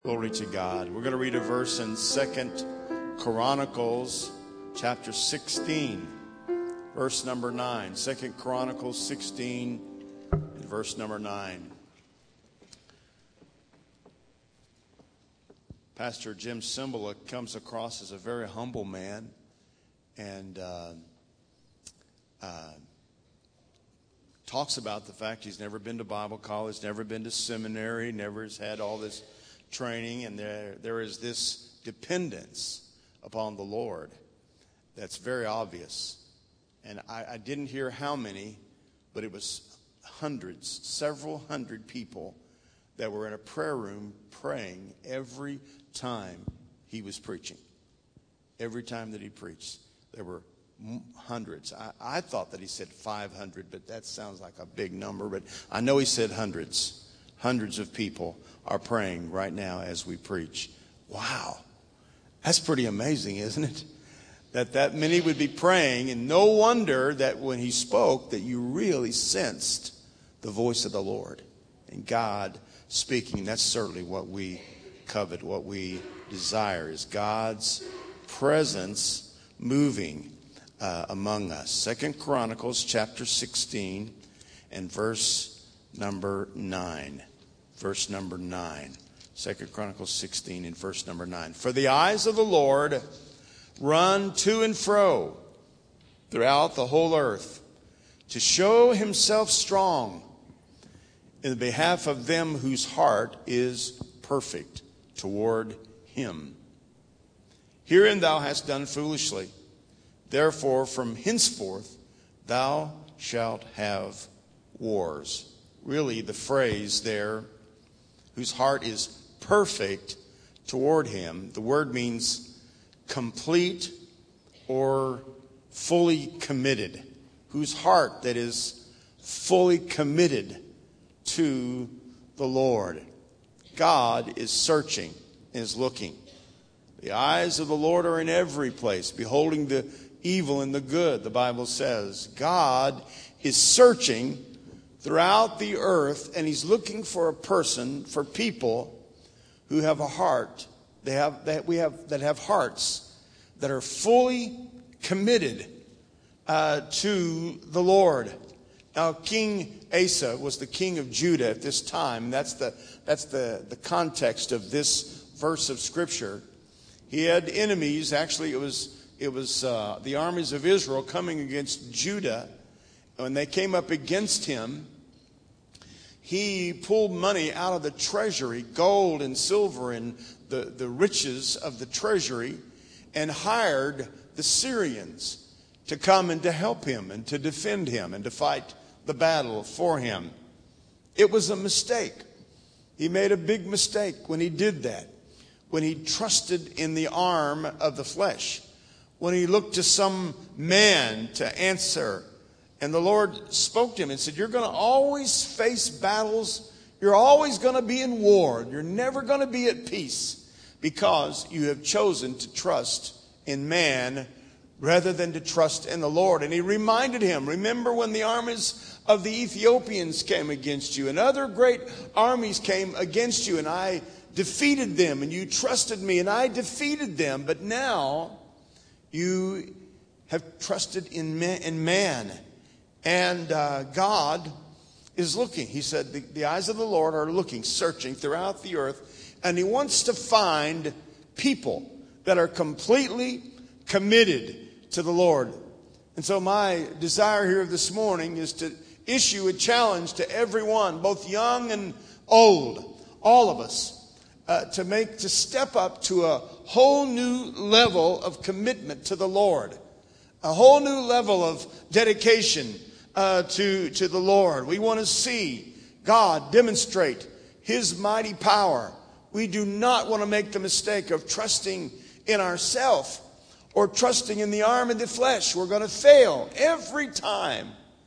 Glory to God. We're going to read a verse in 2 Chronicles chapter 16, verse number 9. 2 Chronicles 16 and verse number 9. Pastor Jim Cymbala comes across as a very humble man and talks about the fact he's never been to Bible college, never been to seminary, never has had all this training, and there is this dependence upon the Lord that's very obvious. And I didn't hear how many, but it was hundreds, several hundred people that were in a prayer room praying every time he was preaching. Every time that he preached, there were hundreds. I thought that he said 500, but that sounds like a big number. But I know he said hundreds. Hundreds of people are praying right now as we preach. Wow. That's pretty amazing, isn't it? That many would be praying, and no wonder that when he spoke that you really sensed the voice of the Lord and God speaking. That's certainly what we covet, what we desire is God's presence moving among us. 2 Chronicles chapter 16 and verse number 9. Verse number 9. 2 Chronicles 16 and verse number 9. For the eyes of the Lord run to and fro throughout the whole earth to show himself strong in the behalf of them whose heart is perfect toward him. Herein thou hast done foolishly. Therefore from henceforth thou shalt have wars. Really the phrase there, whose heart is perfect toward him. The word means complete or fully committed. Whose heart that is fully committed to the Lord. God is searching and is looking. The eyes of the Lord are in every place, beholding the evil and the good, the Bible says. God is searching throughout the earth, and he's looking for a person, for people who have a heart. That have hearts that are fully committed to the Lord. Now, King Asa was the king of Judah at this time. That's the context of this verse of Scripture. He had enemies. Actually, it was the armies of Israel coming against Judah. When they came up against him, he pulled money out of the treasury, gold and silver and the riches of the treasury, and hired the Syrians to come and to help him and to defend him and to fight the battle for him. It was a mistake. He made a big mistake when he did that, when he trusted in the arm of the flesh, when he looked to some man to answer. And the Lord spoke to him and said, you're going to always face battles. You're always going to be in war. You're never going to be at peace because you have chosen to trust in man rather than to trust in the Lord. And he reminded him, remember when the armies of the Ethiopians came against you and other great armies came against you, and I defeated them, and you trusted me and I defeated them. But now you have trusted in man. And God is looking. He said the eyes of the Lord are looking, searching throughout the earth. And he wants to find people that are completely committed to the Lord. And so my desire here this morning is to issue a challenge to everyone, both young and old, all of us, to step up to a whole new level of commitment to the Lord. A whole new level of dedication to the Lord. We want to see God demonstrate his mighty power. We do not want to make the mistake of trusting in ourselves or trusting in the arm of the flesh. We're going to fail every time.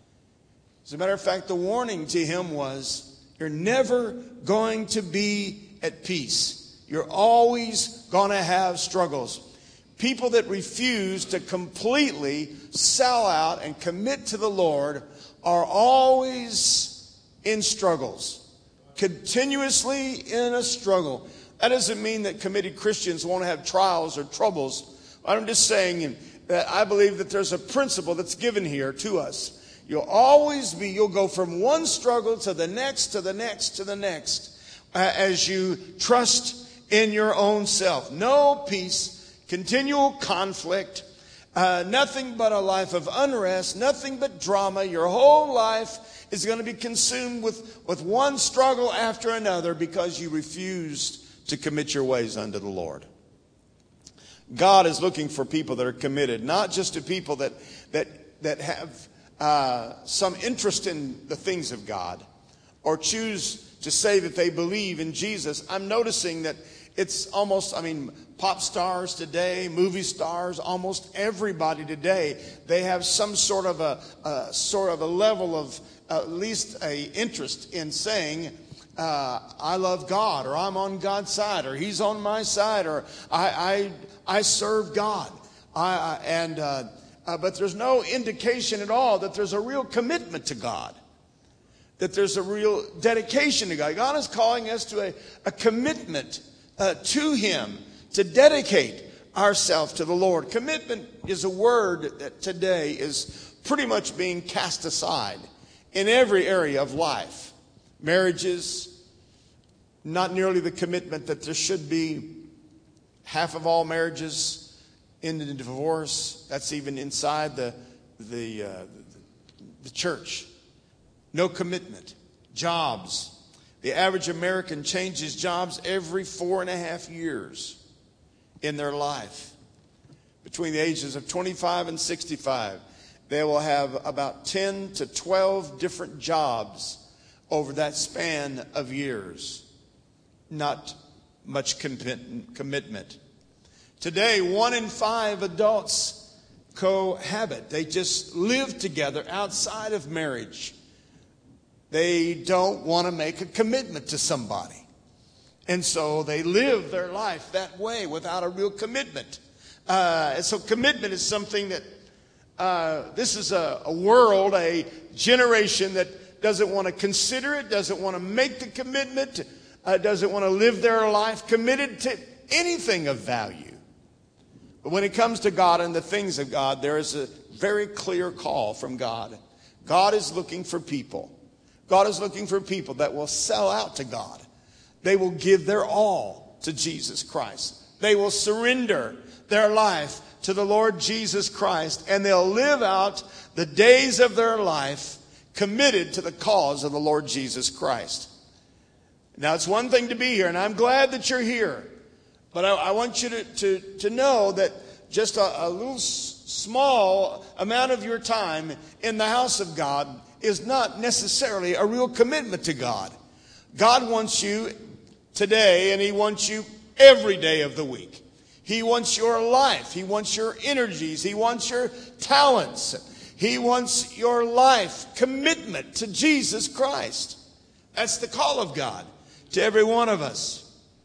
As a matter of fact, the warning to him was, you're never going to be at peace. You're always going to have struggles. People that refuse to completely sell out and commit to the Lord are always in struggles. Continuously in a struggle. That doesn't mean that committed Christians won't have trials or troubles. I'm just saying that I believe that there's a principle that's given here to us. You'll go from one struggle to the next, to the next, to the next, as you trust in your own self. No peace, continual conflict, nothing but a life of unrest, nothing but drama. Your whole life is going to be consumed with one struggle after another because you refused to commit your ways unto the Lord. God is looking for people that are committed, not just to people that have some interest in the things of God or choose to say that they believe in Jesus. I'm noticing that it's almost, pop stars today, movie stars, almost everybody today, they have some sort of a level of at least a interest in saying, I love God, or I'm on God's side, or He's on my side, or I serve God. But there's no indication at all that there's a real commitment to God, that there's a real dedication to God. God is calling us to a commitment to Him, to dedicate ourselves to the Lord. Commitment is a word that today is pretty much being cast aside in every area of life. Marriages, not nearly the commitment that there should be. Half of all marriages end in divorce. That's even inside the church. No commitment. Jobs. The average American changes jobs every 4.5 years in their life. Between the ages of 25 and 65, they will have about 10 to 12 different jobs over that span of years. Not much commitment. Today, 1 in 5 adults cohabit. They just live together outside of marriage. They don't want to make a commitment to somebody. And so they live their life that way without a real commitment. And so commitment is something that this is a world, a generation that doesn't want to consider it, doesn't want to make the commitment, doesn't want to live their life committed to anything of value. But when it comes to God and the things of God, there is a very clear call from God. God is looking for people. God is looking for people that will sell out to God. They will give their all to Jesus Christ. They will surrender their life to the Lord Jesus Christ, and they'll live out the days of their life committed to the cause of the Lord Jesus Christ. Now, it's one thing to be here, and I'm glad that you're here. But I want you to know that just a little small amount of your time in the house of God is not necessarily a real commitment to God. God wants you today, and He wants you every day of the week. He wants your life. He wants your energies. He wants your talents. He wants your life commitment to Jesus Christ. That's the call of God to every one of us.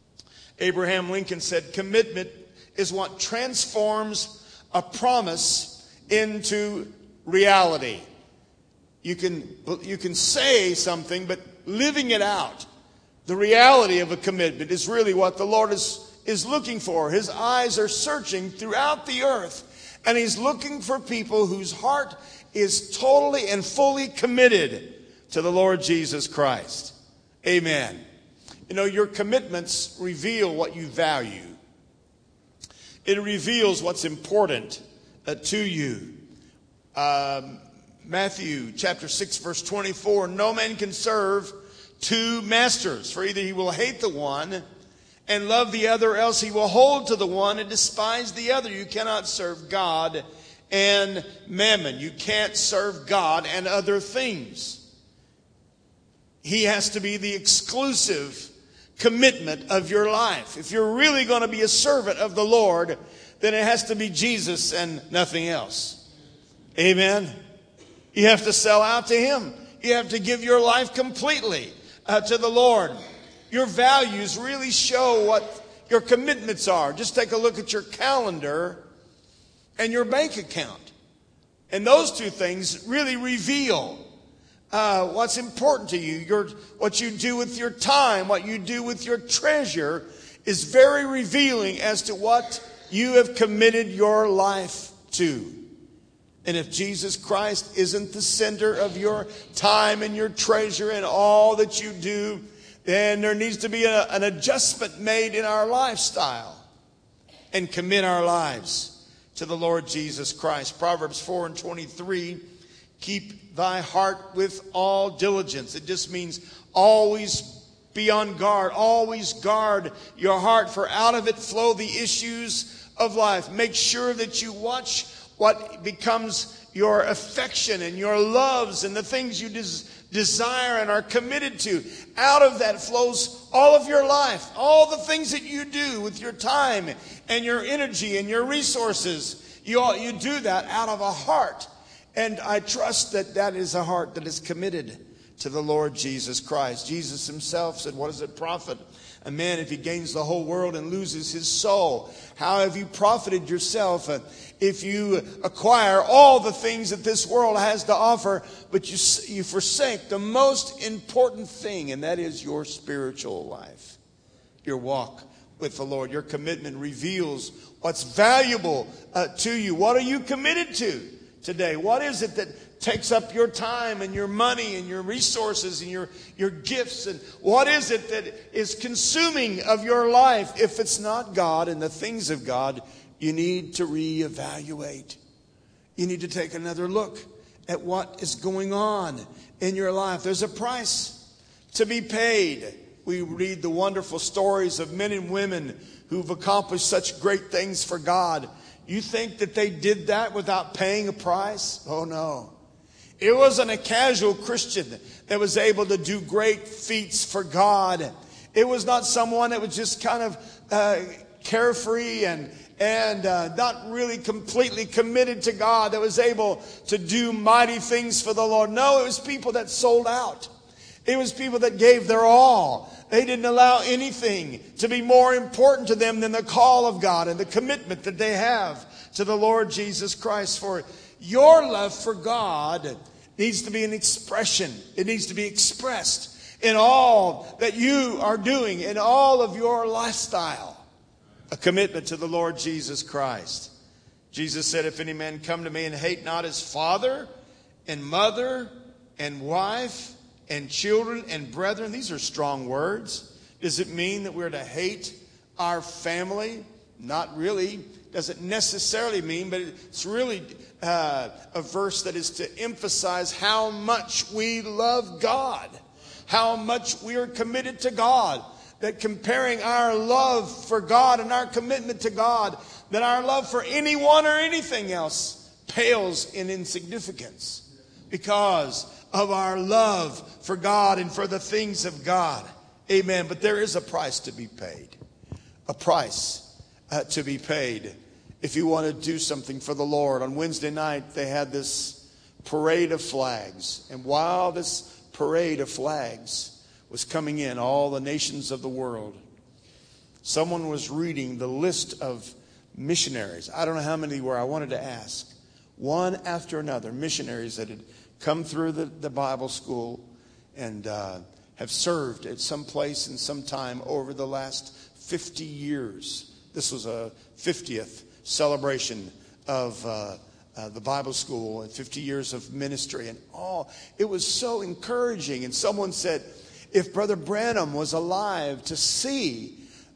Abraham Lincoln said, commitment is what transforms a promise into reality. You can say something, but living it out, the reality of a commitment is really what the Lord is looking for. His eyes are searching throughout the earth, and He's looking for people whose heart is totally and fully committed to the Lord Jesus Christ. Amen. You know, your commitments reveal what you value. It reveals what's important to you. Matthew chapter 6, verse 24, no man can serve two masters, for either he will hate the one and love the other, or else he will hold to the one and despise the other. You cannot serve God and mammon. You can't serve God and other things. He has to be the exclusive commitment of your life. If you're really going to be a servant of the Lord, then it has to be Jesus and nothing else. Amen. You have to sell out to Him. You have to give your life completely to the Lord. Your values really show what your commitments are. Just take a look at your calendar and your bank account. And those two things really reveal what's important to you. What you do with your time, what you do with your treasure is very revealing as to what you have committed your life to. And if Jesus Christ isn't the center of your time and your treasure and all that you do, then there needs to be an adjustment made in our lifestyle and commit our lives to the Lord Jesus Christ. Proverbs 4:23, keep thy heart with all diligence. It just means always be on guard. Always guard your heart, for out of it flow the issues of life. Make sure that you watch what becomes your affection and your loves and the things you desire and are committed to. Out of that flows all of your life, all the things that you do with your time and your energy and your resources. You do that out of a heart. And I trust that that is a heart that is committed to the Lord Jesus Christ. Jesus himself said, what does it profit a man if he gains the whole world and loses his soul? How have you profited yourself if you acquire all the things that this world has to offer, but you forsake the most important thing, and that is your spiritual life, your walk with the Lord? Your commitment reveals what's valuable to you. What are you committed to today? What is it that takes up your time and your money and your resources and your gifts? And what is it that is consuming of your life? If it's not God and the things of God, you need to reevaluate. You need to take another look at what is going on in your life. There's a price to be paid. We read the wonderful stories of men and women who've accomplished such great things for God. You think that they did that without paying a price? Oh, no. It wasn't a casual Christian that was able to do great feats for God. It was not someone that was just kind of carefree and not really completely committed to God that was able to do mighty things for the Lord. No, it was people that sold out. It was people that gave their all. They didn't allow anything to be more important to them than the call of God and the commitment that they have to the Lord Jesus Christ. For your love for God needs to be an expression. It needs to be expressed in all that you are doing, in all of your lifestyle. A commitment to the Lord Jesus Christ. Jesus said, if any man come to me and hate not his father and mother and wife and children and brethren. These are strong words. Does it mean that we're to hate our family? Not really. Doesn't necessarily mean, but it's really a verse that is to emphasize how much we love God, how much we are committed to God. That comparing our love for God and our commitment to God, that our love for anyone or anything else pales in insignificance because of our love for God and for the things of God. Amen. But there is a price to be paid. A price to be paid if you want to do something for the Lord. On Wednesday night, they had this parade of flags. And while this parade of flags was coming in, all the nations of the world, someone was reading the list of missionaries. I don't know how many were. I wanted to ask. One after another, missionaries that had come through the Bible school and have served at some place and some time over the last 50 years. This was a 50th celebration of the Bible school and 50 years of ministry. And it was so encouraging. And someone said, if Brother Branham was alive to see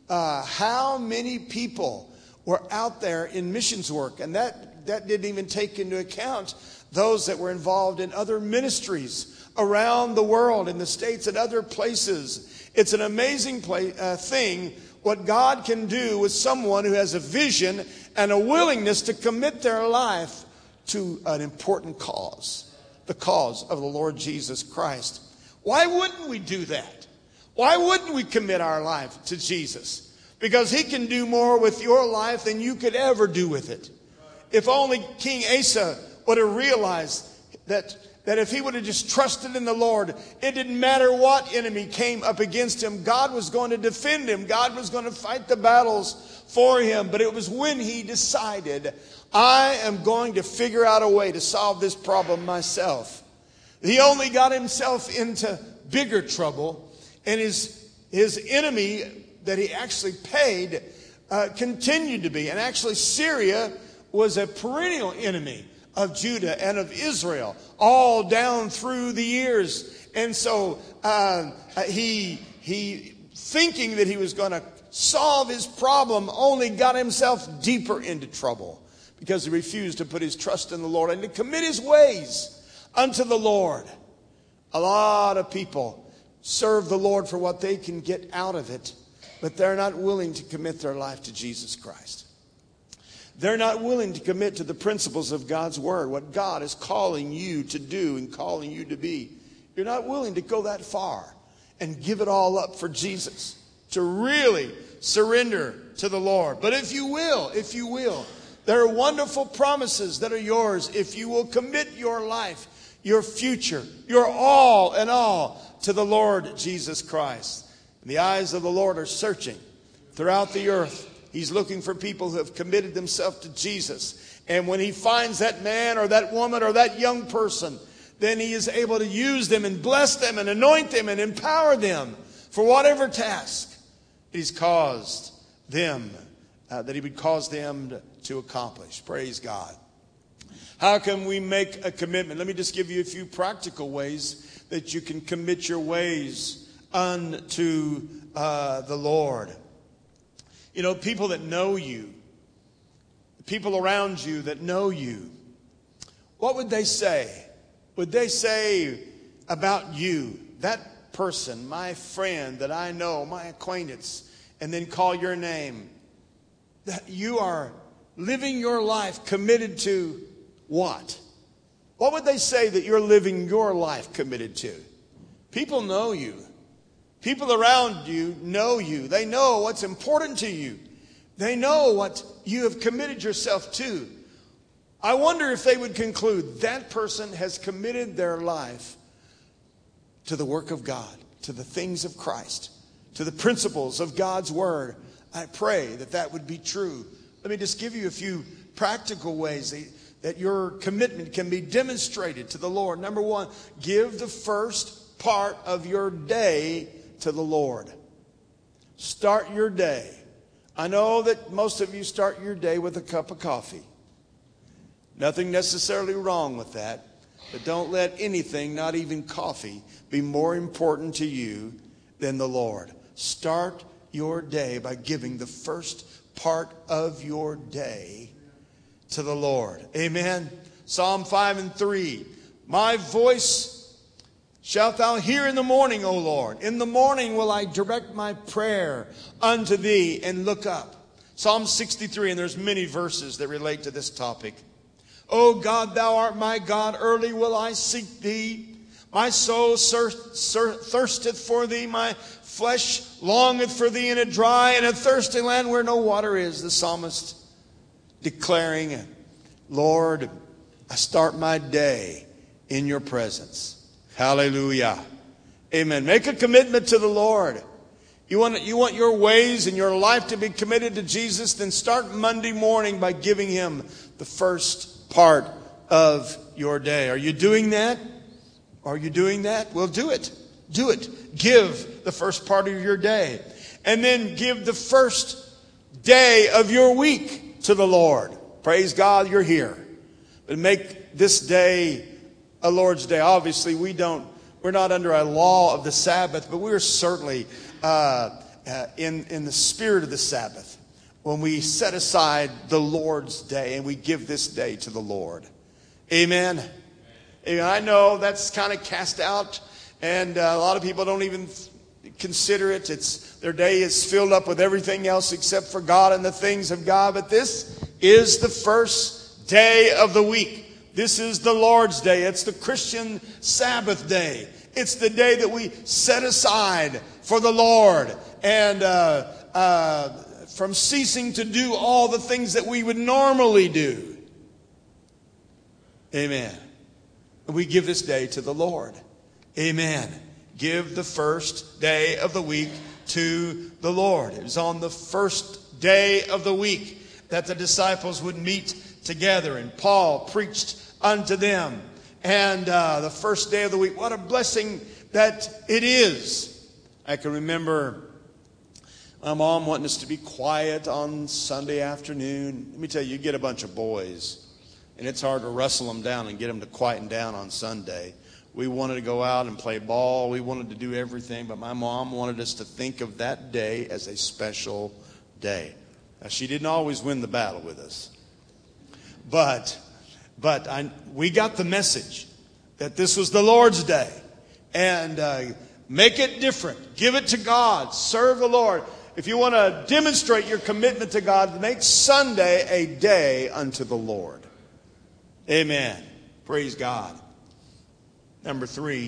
how many people were out there in missions work, and that didn't even take into account those that were involved in other ministries around the world, in the States and other places. It's an amazing thing what God can do with someone who has a vision and a willingness to commit their life to an important cause, the cause of the Lord Jesus Christ. Why wouldn't we do that? Why wouldn't we commit our life to Jesus? Because he can do more with your life than you could ever do with it. If only King Asa would have realized that if he would have just trusted in the Lord, it didn't matter what enemy came up against him. God was going to defend him. God was going to fight the battles for him. But it was when he decided, I am going to figure out a way to solve this problem myself. He only got himself into bigger trouble, and his enemy that he actually paid continued to be. And actually Syria was a perennial enemy of Judah and of Israel all down through the years. And so he thinking that he was going to solve his problem only got himself deeper into trouble, because he refused to put his trust in the Lord and to commit his ways unto the Lord. A lot of people serve the Lord for what they can get out of it, but they're not willing to commit their life to Jesus Christ. They're not willing to commit to the principles of God's word, what God is calling you to do and calling you to be. You're not willing to go that far and give it all up for Jesus, to really surrender to the Lord. But if you will, there are wonderful promises that are yours if you will commit your life, your future, your all in all to the Lord Jesus Christ. And the eyes of the Lord are searching throughout the earth. He's looking for people who have committed themselves to Jesus. And when he finds that man or that woman or that young person, then he is able to use them and bless them and anoint them and empower them for whatever task he's caused them, that he would cause them to accomplish. Praise God. How can we make a commitment? Let me just give you a few practical ways that you can commit your ways unto the Lord. You know, people that know you, people around you that know you, what would they say? Would they say about you, that person, my friend that I know, my acquaintance, and then call your name, that you are living your life committed to what? What would they say that you're living your life committed to? People know you. People around you know you. They know what's important to you. They know what you have committed yourself to. I wonder if they would conclude that person has committed their life to the work of God, to the things of Christ, to the principles of God's word. I pray that that would be true. Let me just give you a few practical ways that your commitment can be demonstrated to the Lord. Number one, give the first part of your day to the Lord. Start your day. I know that most of you start your day with a cup of coffee. Nothing necessarily wrong with that, but don't let anything, not even coffee, be more important to you than the Lord. Start your day by giving the first part of your day to the Lord. Amen. Psalm 5:3. My voice shalt thou hear in the morning, O Lord. In the morning will I direct my prayer unto thee and look up. Psalm 63, and there's many verses that relate to this topic. O God, thou art my God, early will I seek thee. My soul thirsteth for thee, my flesh longeth for thee in a dry and a thirsty land where no water is. The psalmist declaring, Lord, I start my day in your presence. Hallelujah. Amen. Make a commitment to the Lord. You want your ways and your life to be committed to Jesus? Then start Monday morning by giving him the first part of your day. Are you doing that? Are you doing that? Well, do it. Do it. Give the first part of your day. And then give the first day of your week to the Lord. Praise God, you're here. But make this day a Lord's Day. Obviously, we're not under a law of the Sabbath, but we're certainly in the spirit of the Sabbath when we set aside the Lord's Day and we give this day to the Lord. Amen. Amen. I know that's kind of cast out, and a lot of people don't even consider it. Their day is filled up with everything else except for God and the things of God. But this is the first day of the week. This is the Lord's Day. It's the Christian Sabbath day. It's the day that we set aside for the Lord, and from ceasing to do all the things that we would normally do. Amen. We give this day to the Lord. Amen. Give the first day of the week to the Lord. It was on the first day of the week that the disciples would meet together, and Paul preached unto them. And the first day of the week, what a blessing that it is. I can remember My mom wanting us to be quiet on Sunday afternoon. Let me tell you, you get a bunch of boys, and it's hard to wrestle them down and get them to quieten down on Sunday. We wanted to go out and play ball. We wanted to do everything, but my mom wanted us to think of that day as a special day. Now, she didn't always win the battle with us. But we got the message that this was the Lord's day. And make it different. Give it to God. Serve the Lord. If you want to demonstrate your commitment to God, make Sunday a day unto the Lord. Amen. Praise God. Number 3,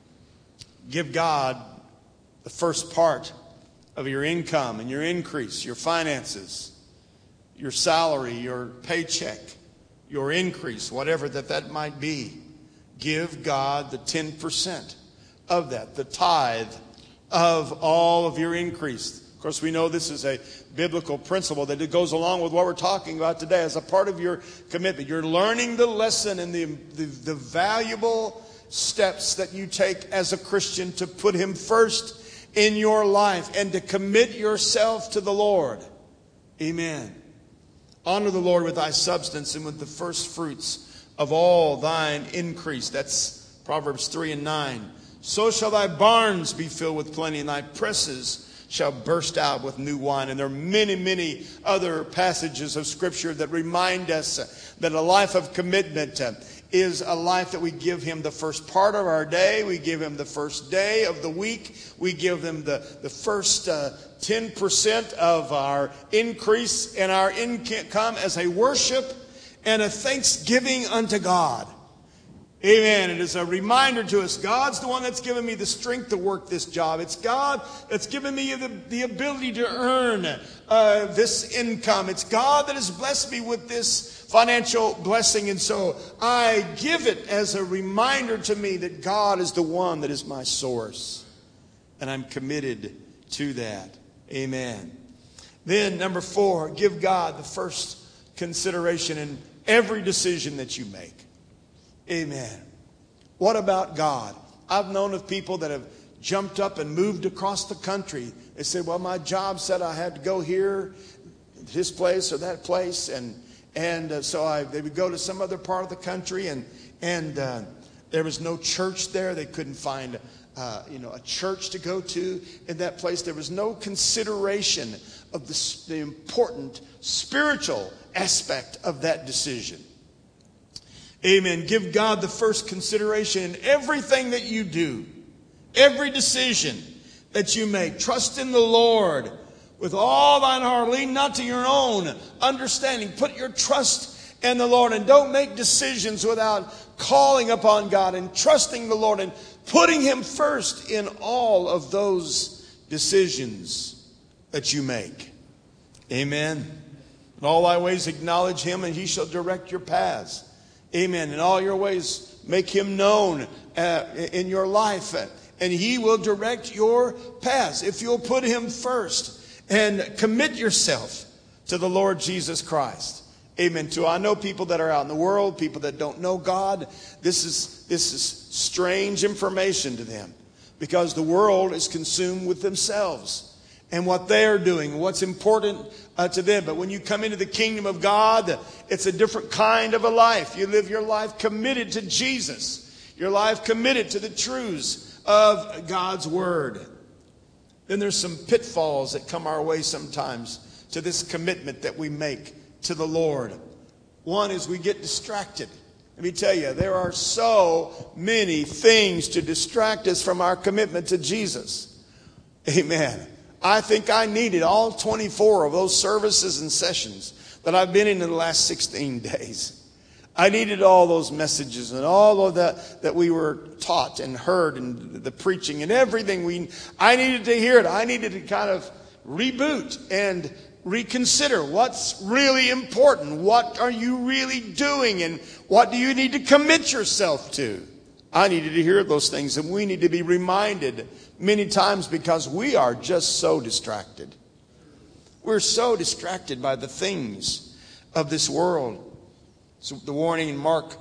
give God the first part of your income and your increase, your finances, your salary, your paycheck, your increase, whatever that might be. Give God the 10% of that, the tithe of all of your increase. Of course, we know this is a biblical principle that it goes along with what we're talking about today as a part of your commitment. You're learning the lesson and the valuable steps that you take as a Christian to put Him first in your life and to commit yourself to the Lord. Amen. Honor the Lord with thy substance and with the first fruits of all thine increase. That's Proverbs 3:9. So shall thy barns be filled with plenty, and thy presses shall burst out with new wine. And there are many, many other passages of Scripture that remind us that a life of commitment is a life that we give Him the first part of our day. We give Him the first day of the week. We give Him the first 10% of our increase in our income as a worship and a thanksgiving unto God. Amen. It is a reminder to us, God's the one that's given me the strength to work this job. It's God that's given me the ability to earn this income. It's God that has blessed me with this financial blessing. And so I give it as a reminder to me that God is the one that is my source. And I'm committed to that. Amen. Then, number 4, give God the first consideration in every decision that you make. Amen. What about God? I've known of people that have jumped up and moved across the country. They said, well, my job said I had to go here, this place or that place. And so they would go to some other part of the country, and there was no church there. They couldn't find a church to go to in that place. There was no consideration of the important spiritual aspect of that decision. Amen. Give God the first consideration in everything that you do, every decision that you make. Trust in the Lord with all thine heart. Lean not to your own understanding. Put your trust in the Lord, and don't make decisions without calling upon God and trusting the Lord and putting Him first in all of those decisions that you make. Amen. In all thy ways acknowledge Him, and He shall direct your paths. Amen. In all your ways, make Him known in your life, and He will direct your paths if you'll put Him first and commit yourself to the Lord Jesus Christ. Amen. I know people that are out in the world, people that don't know God. This is strange information to them because the world is consumed with themselves and what they are doing, what's important to them. But when you come into the kingdom of God, it's a different kind of a life. You live your life committed to Jesus. Your life committed to the truths of God's Word. Then there's some pitfalls that come our way sometimes to this commitment that we make to the Lord. One is we get distracted. Let me tell you, there are so many things to distract us from our commitment to Jesus. Amen. I think I needed all 24 of those services and sessions that I've been in the last 16 days. I needed all those messages and all of that we were taught and heard and the preaching and everything. I needed to hear it. I needed to kind of reboot and reconsider what's really important. What are you really doing, and what do you need to commit yourself to? I needed to hear those things, and we need to be reminded many times because we are just so distracted. We're so distracted by the things of this world. So the warning in Mark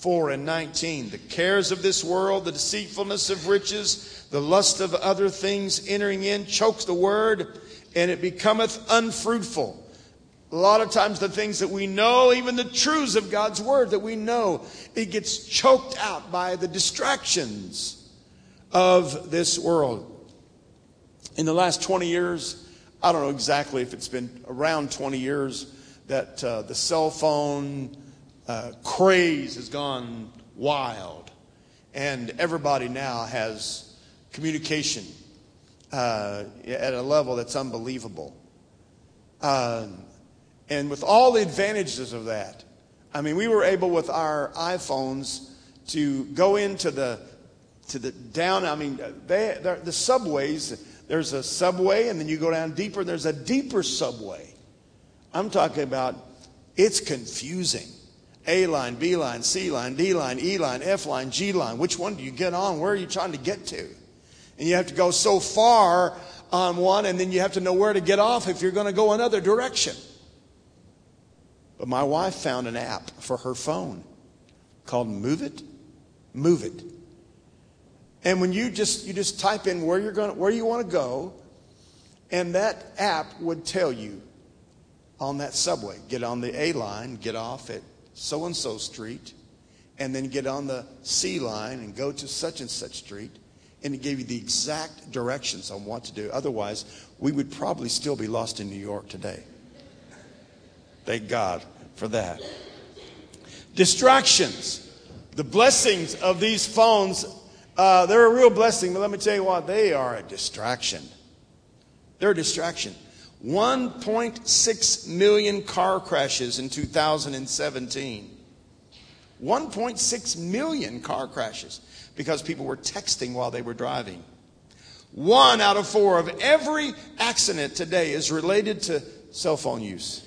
4:19, the cares of this world, the deceitfulness of riches, the lust of other things entering in chokes the word, and it becometh unfruitful. A lot of times the things that we know, even the truths of God's word that we know, it gets choked out by the distractions of this world. In the last 20 years, I don't know exactly if it's been around 20 years, that the cell phone craze has gone wild. And everybody now has communication at a level that's unbelievable. And with all the advantages of that, I mean, we were able with our iPhones to go into the down. I mean, the subways. There's a subway, and then you go down deeper. There's a deeper subway. I'm talking about. It's confusing. A line, B line, C line, D line, E line, F line, G line. Which one do you get on? Where are you trying to get to? And you have to go so far on one, and then you have to know where to get off if you're going to go another direction. But my wife found an app for her phone called Move It. Move It. And when you just type in where you want to go, and that app would tell you on that subway, get on the A line, get off at so-and-so street, and then get on the C line and go to such and such street. And it gave you the exact directions on what to do. Otherwise, we would probably still be lost in New York today. Thank God for that. Distractions. The blessings of these phones, they're a real blessing. But let me tell you what, they are a distraction. They're a distraction. 1.6 million car crashes in 2017. 1.6 million car crashes because people were texting while they were driving. 1 out of 4 of every accident today is related to cell phone use.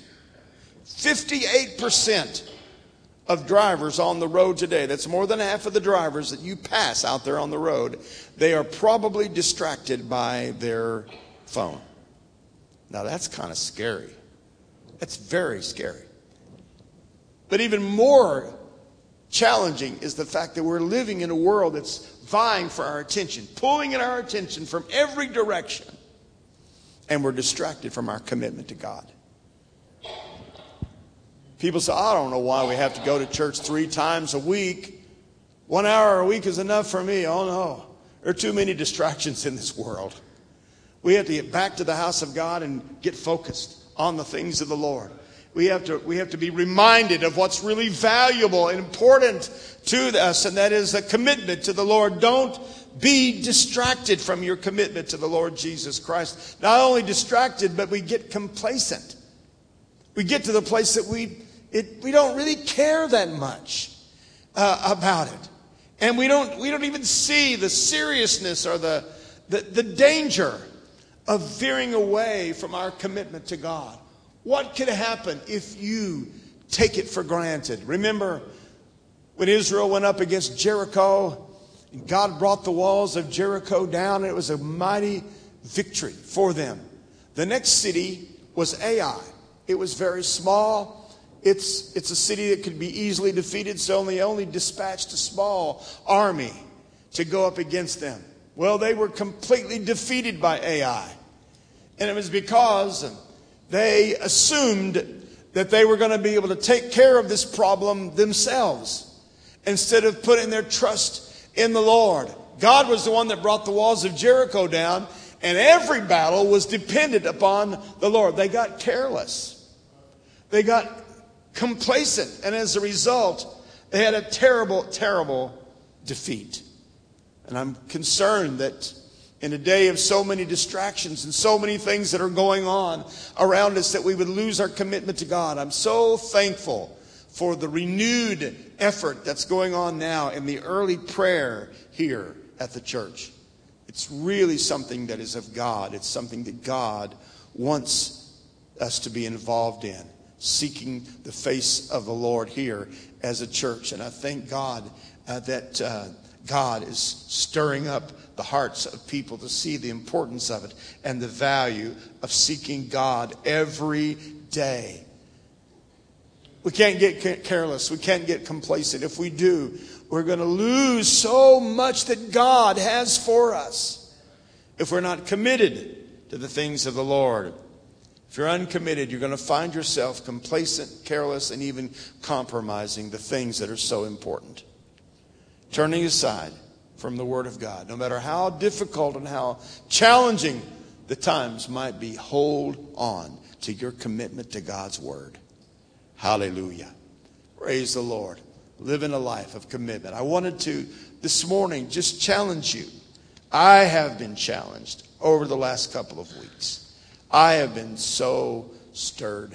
58% of drivers on the road today, that's more than half of the drivers that you pass out there on the road, they are probably distracted by their phone. Now that's kind of scary. That's very scary. But even more challenging is the fact that we're living in a world that's vying for our attention, pulling in our attention from every direction, and we're distracted from our commitment to God. People say, I don't know why we have to go to church 3 times a week. 1 hour a week is enough for me. Oh no, there are too many distractions in this world. We have to get back to the house of God and get focused on the things of the Lord. We have to be reminded of what's really valuable and important to us, and that is a commitment to the Lord. Don't be distracted from your commitment to the Lord Jesus Christ. Not only distracted, but we get complacent. We get to the place that we don't really care that much about it, and we don't even see the seriousness or the danger of veering away from our commitment to God. What could happen if you take it for granted? Remember when Israel went up against Jericho, and God brought the walls of Jericho down, and it was a mighty victory for them. The next city was Ai. It was very small. It's a city that could be easily defeated, so they only dispatched a small army to go up against them. Well, they were completely defeated by Ai. And it was because they assumed that they were going to be able to take care of this problem themselves instead of putting their trust in the Lord. God was the one that brought the walls of Jericho down, and every battle was dependent upon the Lord. They got careless. They got complacent, and as a result, they had a terrible, terrible defeat. And I'm concerned that in a day of so many distractions and so many things that are going on around us, that we would lose our commitment to God. I'm so thankful for the renewed effort that's going on now in the early prayer here at the church. It's really something that is of God. It's something that God wants us to be involved in, seeking the face of the Lord here as a church. And I thank God that God is stirring up the hearts of people to see the importance of it and the value of seeking God every day. We can't get careless. We can't get complacent. If we do, we're going to lose so much that God has for us if we're not committed to the things of the Lord. If you're uncommitted, you're going to find yourself complacent, careless, and even compromising the things that are so important. Turning aside from the Word of God. No matter how difficult and how challenging the times might be, hold on to your commitment to God's Word. Hallelujah. Praise the Lord. Living a life of commitment. I wanted to, this morning, just challenge you. I have been challenged over the last couple of weeks. I have been so stirred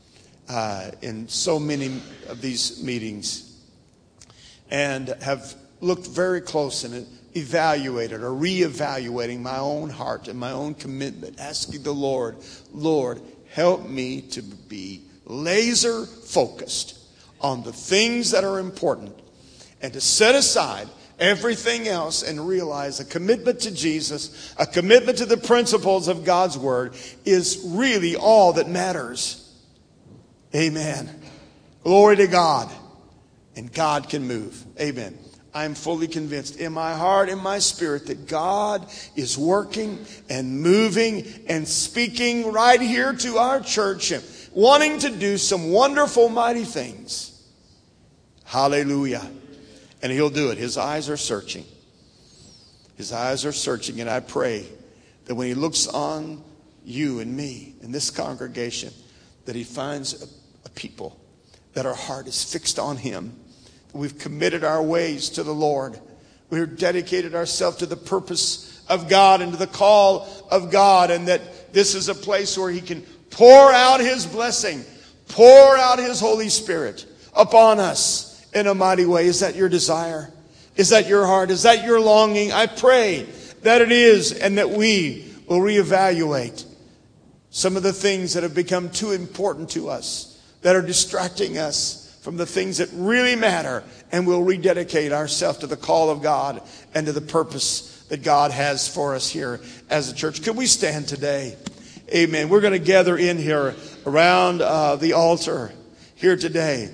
in so many of these meetings and have looked very close and evaluated or reevaluating my own heart and my own commitment, asking the Lord, Lord, help me to be laser focused on the things that are important and to set aside everything else and realize a commitment to Jesus, a commitment to the principles of God's Word is really all that matters. Amen. Glory to God. And God can move. Amen. I'm fully convinced in my heart, in my spirit, that God is working and moving and speaking right here to our church and wanting to do some wonderful, mighty things. Hallelujah. And He'll do it. His eyes are searching. His eyes are searching. And I pray that when He looks on you and me and this congregation, that He finds a people that our heart is fixed on Him. We've committed our ways to the Lord. We've dedicated ourselves to the purpose of God and to the call of God. And that this is a place where He can pour out His blessing, pour out His Holy Spirit upon us in a mighty way. Is that your desire? Is that your heart? Is that your longing? I pray that it is, and that we will reevaluate some of the things that have become too important to us, that are distracting us from the things that really matter, and we'll rededicate ourselves to the call of God and to the purpose that God has for us here as a church. Can we stand today? Amen. We're going to gather in here around the altar here today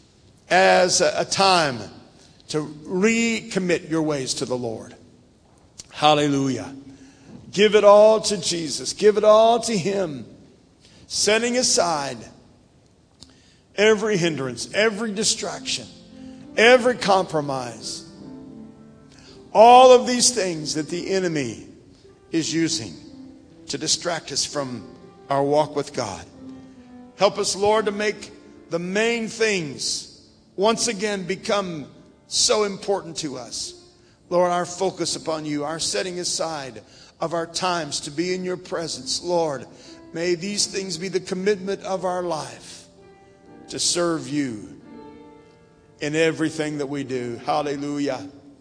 as a time to recommit your ways to the Lord. Hallelujah. Give it all to Jesus. Give it all to Him. Setting aside every hindrance, every distraction, every compromise. All of these things that the enemy is using to distract us from our walk with God. Help us, Lord, to make the main things once again become so important to us. Lord, our focus upon You, our setting aside of our times to be in Your presence. Lord, may these things be the commitment of our life to serve You in everything that we do. Hallelujah.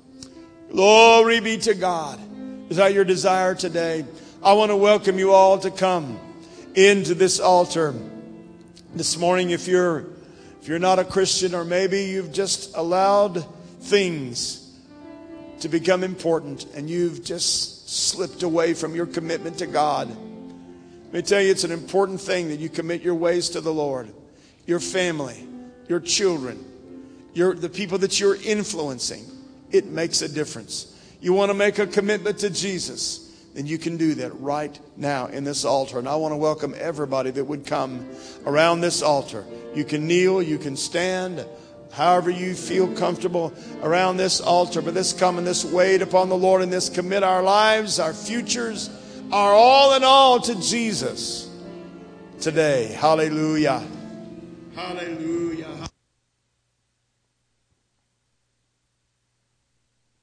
Glory be to God. Is that your desire today? I want to welcome you all to come into this altar this morning. If you're not a Christian, or maybe you've just allowed things to become important and you've just slipped away from your commitment to God, let me tell you, it's an important thing that you commit your ways to the Lord. Your family, your children, the people that you're influencing. It makes a difference. You want to make a commitment to Jesus, then you can do that right now in this altar. And I want to welcome everybody that would come around this altar. You can kneel, you can stand, however you feel comfortable around this altar. But let's come and let's wait upon the Lord and let's commit our lives, our futures, our all in all to Jesus today. Hallelujah. Hallelujah.